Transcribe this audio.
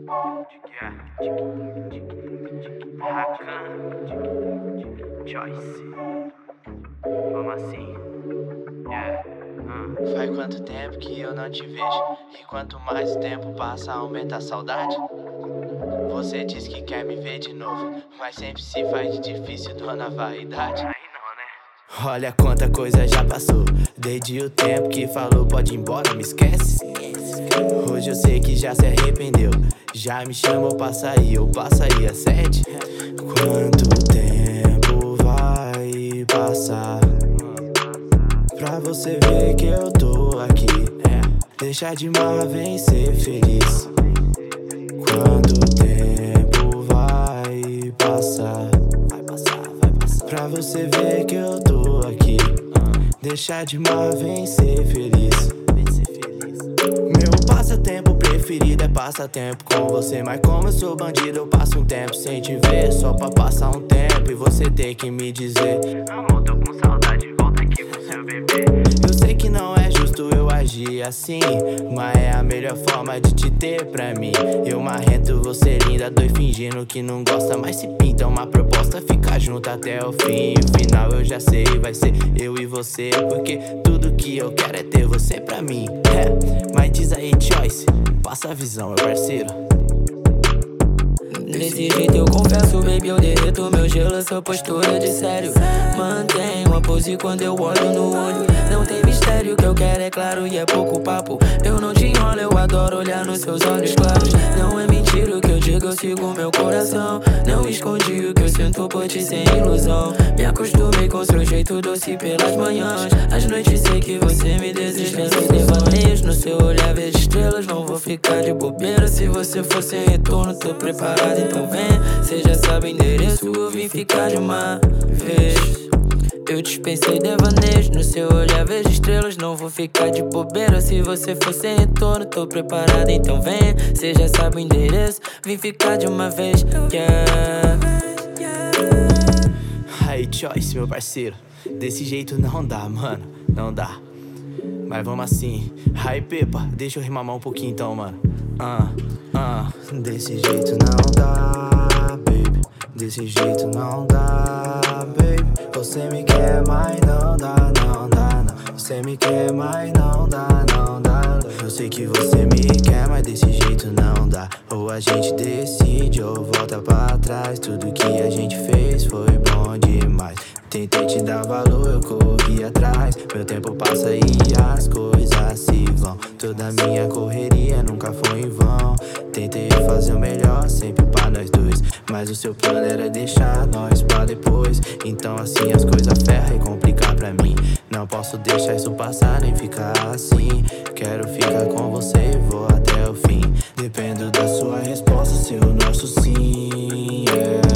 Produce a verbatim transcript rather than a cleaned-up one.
Choice. Como assim? Yeah. Uh. Faz quanto tempo que eu não te vejo? E quanto mais o tempo passa, aumenta a saudade? Você diz que quer me ver de novo, mas sempre se faz de difícil, dona vaidade. Aí não, né? Olha quanta coisa já passou, desde o tempo que falou pode ir embora, me esquece. Hoje eu sei que já se arrependeu, já me chamou pra sair, eu passaria sede. Quanto tempo vai passar pra você ver que eu tô aqui? Deixa de mar, vem ser feliz. Quanto tempo vai passar pra você ver que eu tô aqui? Deixa de mar, vem ser feliz. Meu passatempo preferido é passatempo com você, mas como eu sou bandido eu passo um tempo sem te ver, só pra passar um tempo e você tem que me dizer: amor, tô com saudade, volta aqui pro seu bebê. Eu sei que não é justo eu agir assim, mas é a melhor forma de te ter pra mim. Eu marrento, você linda, dois fingindo que não gosta, mas se pinta uma proposta, ficar junto até o fim. O final eu já sei, vai ser eu e você, porque tudo que eu quero é ter você pra mim. É, mas diz aí, Choice, passa a visão, meu parceiro. Desse jeito eu confesso, baby, eu derreto meu gelo, sua postura de sério. Mantenho uma pose quando eu olho no olho. Não tem mistério, o que eu quero é claro e é pouco papo. Eu não te enrolo, eu adoro olhar nos seus olhos claros. Não é mentira o que eu digo, eu sigo meu coração. Não escondi o que eu sinto por ti sem ilusão. Me acostumei com seu jeito doce pelas manhãs. Às noites sei que você me deseja. Pensei devaneios no seu olhar, vejo estrelas. Não vou ficar de bobeira, se você for sem retorno, tô preparado. Então vem, cê já sabe o endereço, eu vim ficar de uma vez. Eu dispensei devaneios, no seu olhar vejo estrelas. Não vou ficar de bobeira, se você for sem retorno, tô preparado. Então vem, cê já sabe o endereço, vim ficar de uma vez. Yeah. Aí, Choice, meu parceiro, desse jeito não dá, mano, não dá. Mas vamos assim. Aí, Pepa, deixa eu rimar mais um pouquinho então, mano. Ah, ah. Desse jeito não dá, baby. Desse jeito não dá, baby. Você me quer, mas não dá, não dá, não. Você me quer, mas não dá, não dá. Eu sei que você me quer, mas desse jeito não dá. Ou a gente decide ou volta pra trás. Tudo que a gente fez foi bom demais. Tentei te dar valor, eu corri atrás. Meu tempo passa e as coisas se vão. Toda minha correria nunca foi em vão. Tentei fazer o melhor sempre pra nós dois, mas o seu plano era deixar nós pra depois. Então assim as coisas ferram e complicar pra mim. Não posso deixar isso passar nem ficar assim. Quero ficar com você e vou até o fim. Dependo da sua resposta, seu nosso sim, yeah.